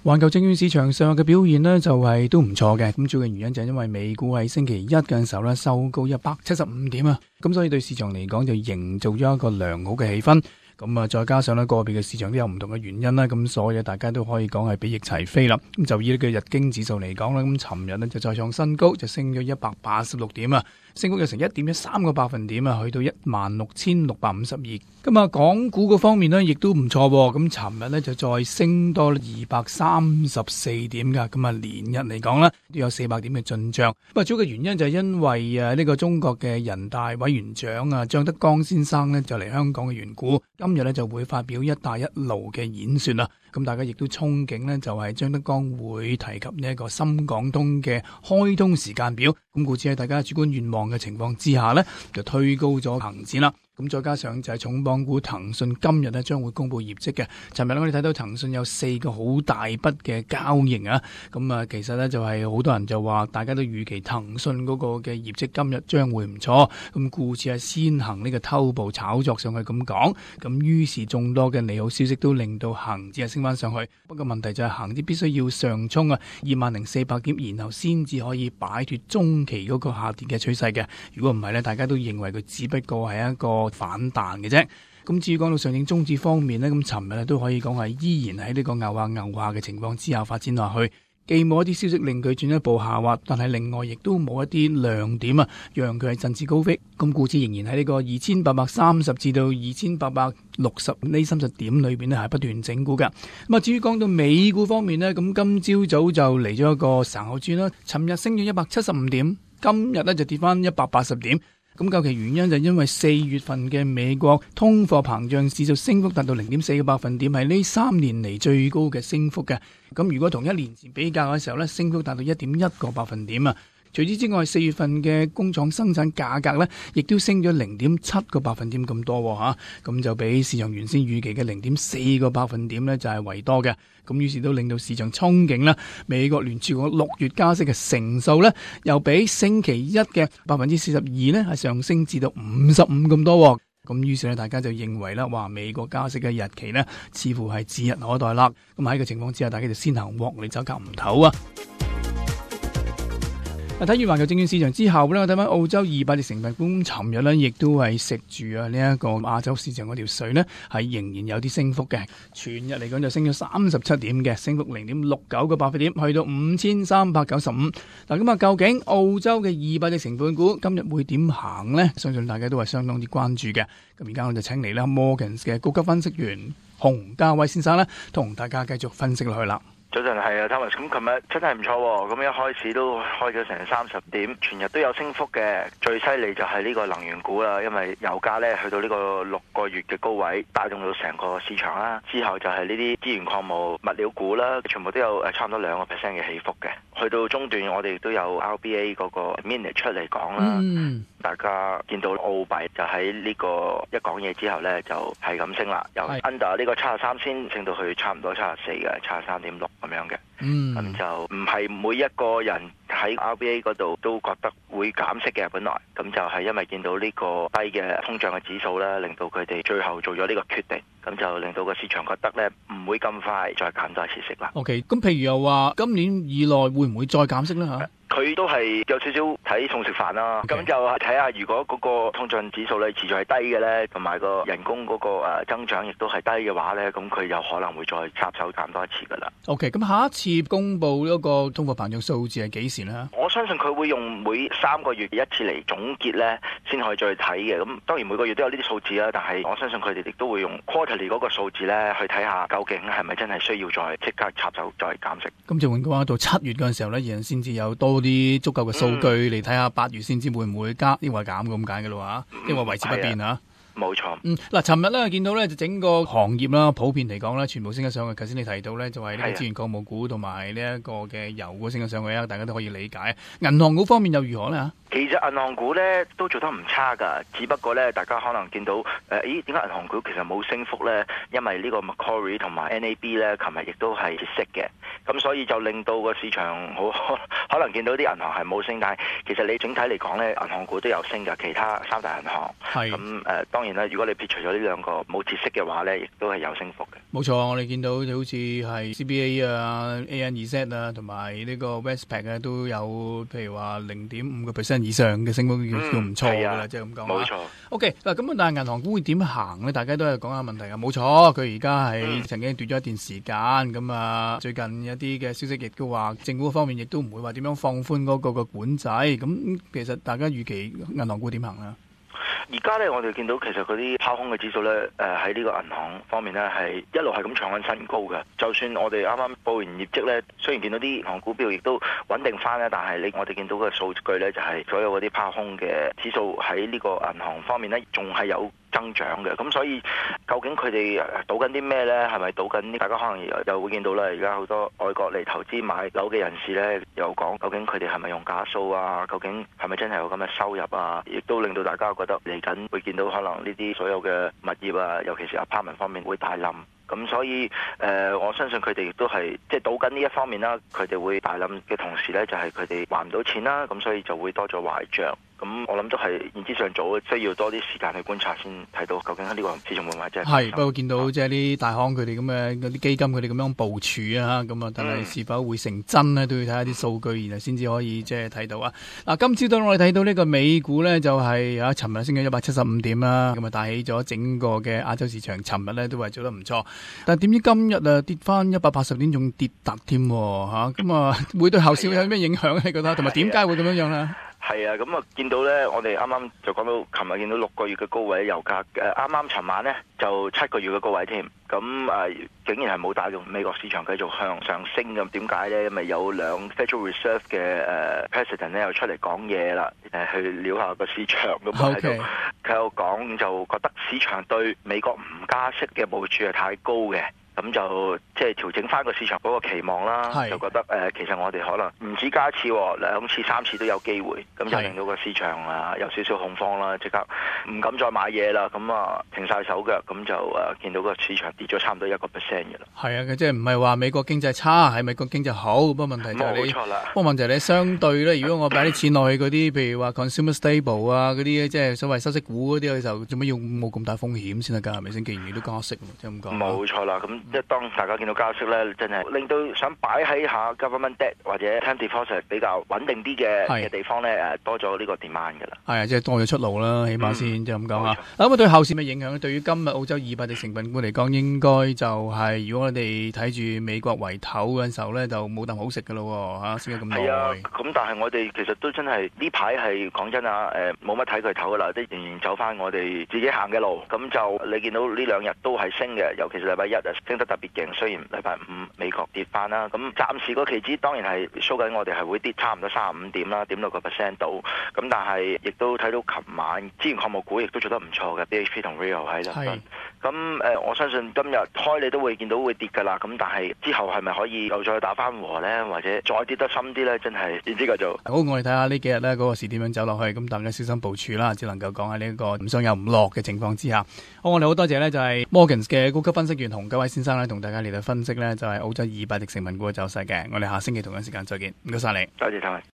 環球證券市場上嘅表現呢，就係都唔錯嘅。咁主要嘅原因就係因為美股喺星期一嘅時候呢，收高175點啊，咁所以對市場嚟講就營造咗一個良好嘅氣氛。咁啊，再加上呢個別嘅市場都有唔同嘅原因啦，咁所以大家都可以講係比翼齊飛啦。咁就以呢個日經指數嚟講啦，咁尋日呢就再創新高，就升咗186點啊，升幅有成1.13個百分點啊，去到16,652。咁啊，港股嗰方面呢亦都唔錯喎。咁尋日呢就再升多234點㗎。咁啊，連日嚟講呢都有400點嘅進帳。咁啊，主要嘅原因就係因為呢個中國嘅人大委員長啊張德江先生呢就嚟香港嘅緣故。今日呢就會發表一帶一路嘅演說啦，咁大家亦都憧憬呢就係張德江會提及呢一個深港通嘅開通時間表，咁故此喺大家主觀願望嘅情況之下呢，就推高咗恒指啦。咁再加上就係重磅股騰訊今日呢將會公布業績嘅。尋日我哋睇到騰訊有4個好大筆嘅交易啊，咁啊其實呢就係好多人就話大家都預期騰訊嗰個嘅業績今日將會唔錯，咁故此係先行呢個偷步炒作上去咁講，咁於是眾多嘅利好消息都令到恒指係升翻上去。不過問題就係恒指必須要上衝啊20,400點，然後先至可以擺脫中期嗰個下跌嘅趨勢嘅。如果唔係呢，大家都認為佢只不過係一個反彈嘅啫。咁至於講到上證綜指方面呢，咁尋日都可以講係依然喺呢個牛下嘅情況之下發展落去，既冇一啲消息令佢進一步下滑，但係另外亦都冇一啲亮點啊，讓佢係振翅高飛。咁故此仍然喺呢個2830至到2860呢30點裏邊呢係不斷整固㗎。咁啊，至於講到美股方面呢，咁今朝早就嚟咗一個神後轉啦，尋日升咗175點，今日呢就跌翻180點。咁究其原因就因為4月份嘅美國通貨膨脹指數升幅達到0.4個百分點，係呢3年嚟最高嘅升幅嘅。咁如果同1年前比較嘅時候呢，升幅達到1.1個百分點啊。除此之外，4月份嘅工廠生產價格呢，亦都升咗0.7個百分點咁多嚇，咁就比市場原先預期嘅0.4個百分點呢，就係為多嘅。咁於是都令到市場憧憬啦，美國聯儲局6月加息嘅成數呢，又比星期一嘅42%呢係上升至到55咁多。咁於是呢，大家就認為啦，話美國加息嘅日期呢，似乎係指日可待啦。咁喺個情況之下，大家就先行獲利走夾唔唞啊！睇完環球證券市場之後呢，我睇翻澳洲200隻成分股，尋日呢亦都係食住啊呢一個亞洲市場嗰條水呢，係仍然有啲升幅嘅。全日嚟講就升咗37點嘅，升幅0.69個百分點，去到5395。嗱咁啊，究竟澳洲嘅200隻成分股今日會點行呢？相信大家都係相當之關注嘅。咁而家我就請嚟啦 Morgans 嘅高級分析員洪家威先生呢，同大家繼續分析落去啦。 早晨，係啊 Thomas， 咁琴日真係唔錯喎，咁一開始都開咗成30點，全日都有升幅嘅。最犀利就係呢個能源股啦，因為油價呢去到呢個6個月嘅高位，帶動到成個市場啦。之後就係呢啲資源礦務物料股啦，全部都有差唔多2% 嘅起伏嘅。去到中段，我哋都有 RBA 嗰個 minute 出嚟講啦。大家見到澳幣就喺呢個一講嘢之後呢，就係咁升啦，由 under 呢個73先升到去差唔多74嘅73.6咁樣嘅。咁就唔係每一個人喺 RBA 嗰度都覺得會減息嘅，本來咁就係因為見到呢個低嘅通脹嘅指數呢，令到佢哋最後做咗呢個決定，咁就令到個市場覺得呢唔會咁快再減多一次息啦。 OK， 咁譬如又話今年以內會唔會再減息呢？嚇？ 佢都係有少少睇餸食飯啦，咁就睇下如果嗰個通脹指數咧持續係低嘅咧，同埋個人工嗰個增長亦都係低嘅話咧，咁佢有可能會再插手減多一次噶啦。OK， 咁下一次公布嗰個通貨膨脹數字係幾時呢？我相信佢會用每3個月一次嚟總結咧，先可以再睇嘅。咁當然每個月都有呢啲數字啦，但係我相信佢哋亦都會用 quarterly 嗰個數字咧去睇下究竟係咪真係需要再即刻插手再減息。咁就換句話到7月嗰陣時候咧，人先至有多啲足夠嘅數據嚟睇下8月先知會唔會加，抑或減咁解嘅咯嚇，抑或維持不變嚇。冇錯。嗱，尋日咧見到咧就整個行業啦，普遍嚟講咧，全部升咗上去。頭先你提到咧就係呢個資源礦務股同埋呢一個嘅油股升咗上去啊，大家都可以理解。銀行股方面又如何咧嚇？其實銀行股咧都做得唔差㗎，只不過咧大家可能見到點解銀行股其實冇升幅咧？因為呢個 Macquarie 同埋 NAB 咧，琴日亦都係蝕息嘅。 咁所以就令到個市場好可能見到啲銀行係冇升，但係其實你整體嚟講咧，銀行股都有升㗎，其他三大銀行係咁當然啦，如果你撇除咗呢兩個冇折息嘅話咧，亦都係有升幅嘅。 冇錯，我哋見到好似係 CBA 啊、ANZ 啊同埋呢個 Westpac 啊都有，譬如話0.5% 以上嘅升幅，叫唔錯㗎啦，即係咁講。 冇錯。 OK 嗱，咁但係銀行股會點行咧？大家都係講下問題啊。冇錯，佢而家係曾經奪咗一段時間，咁啊最近一啲嘅消息亦都話政府方面亦都唔會話點樣放寬嗰個管制。咁其實大家預期銀行股點行咧？ 而家咧，我哋見到其實嗰啲拋空嘅指數咧，喺呢個銀行方面咧，係一路係咁創緊新高嘅。就算我哋啱啱報完業績咧，雖然見到啲銀行股票亦都穩定翻咧，但係我哋見到嘅數據咧，就係所有嗰啲拋空嘅指數喺呢個銀行方面咧，仲係有增長嘅。咁所以究竟佢哋賭緊啲咩咧？係咪賭緊？大家可能又會見到啦。而家好多外國嚟投資買樓嘅人士咧，又講究竟佢哋係咪用假數啊？究竟係咪真係有咁嘅收入啊？亦都令到大家覺得嚟緊會見到可能呢啲所有嘅物業啊，尤其是 apartment 方面會大冧。咁所以我相信佢哋亦都係即係賭緊呢一方面啦。佢哋會大冧嘅同時咧，就係佢哋還唔到錢啦。咁所以就會多咗壞賬。咁我諗都係言之尚早，需要多啲時間去觀察先睇到究竟呢個市場會唔會真係係。不過見到即係啲大行佢哋咁嘅嗰啲基金佢哋咁樣部署啊，咁啊，但係是否會成真咧，都要睇下啲數據，然後先至可以即係睇到啊。嗱，今朝早我哋睇到呢個美股咧，就係尋日升咗175點啦，咁啊帶起咗整個嘅亞洲市場。尋日咧都係做得唔錯，但係點知今日跌翻180點，仲跌突添嚇，咁啊會對後市有咩影響咧？你覺得同埋點解會咁樣咧？ 係啊，咁啊見到咧，我哋啱啱就講到，琴日見到6個月嘅高位油價，啱啱尋晚咧就7個月嘅高位添，咁竟然係冇帶動美國市場繼續向上升咁，點解咧？因為有兩 Federal Reserve 嘅President 咧又出嚟講嘢啦，去撩下個市場咁喺度，佢有講就覺得市場對美國唔加息嘅部署係太高嘅。咁就即係調整翻個市場嗰個期望啦，就覺得其實我哋可能唔止加一次，2次、3次都有機會，咁就令到個市場有少少恐慌啦，即刻唔敢再買嘢啦，咁停晒手腳，咁就見到個市場跌咗差唔多1%嘅啦。 係啊，即係唔係話美國經濟差，係美國經濟好，不過問題就係你，不過問題就係你相對咧，如果我擺啲錢落去嗰啲，譬如話 consumer stable 啊嗰啲，即係所謂收息股嗰啲，就做乜要冇咁大風險先得㗎？係咪先？既然你都加息，即係咁講。冇錯啦，咁。即係當大家見到加息咧，真係令到想擺喺下 government debt 或者 term deposit 比較穩定啲嘅地方咧，多咗呢個 demand 㗎啦。係啊，即係多咗出路啦，起碼先即係咁講啊。咁啊，對後市嘅影響咧，對於今日澳洲200隻成分股嚟講，應該就係如果我哋睇住美國圍頭嘅時候咧，就冇啖好食㗎咯嚇，升咗咁耐。係啊，咁但係我哋其實都真係呢排係講真啊，冇乜睇佢頭㗎啦，即係仍然走翻我哋自己行嘅路。咁就你見到呢2日都係升嘅，尤其是禮拜一升得特別勁，雖然禮拜5美國跌翻啦，咁暫時個期指當然係 show 緊我哋係會跌差唔多35點啦，0.6% 到，咁但係亦都睇到琴晚資源礦業股亦都做得唔錯嘅 BHP 同 Rio 喺度，咁我相信今日開你都會見到會跌㗎啦，咁但係之後係咪可以又再打翻和咧，或者再跌得深啲咧？真係點知㗎做。好，我哋睇下呢幾日咧嗰個市點樣走落去，咁大家小心部署啦，只能夠講喺呢個唔上又唔落嘅情況之下。好，我哋好多謝咧就係 Morgans 嘅高級分析員洪家威先生咧，同大家嚟到分析咧就係澳洲200隻成分股嘅走勢嘅。我哋下星期同樣時間再見，唔該晒你。多謝晒。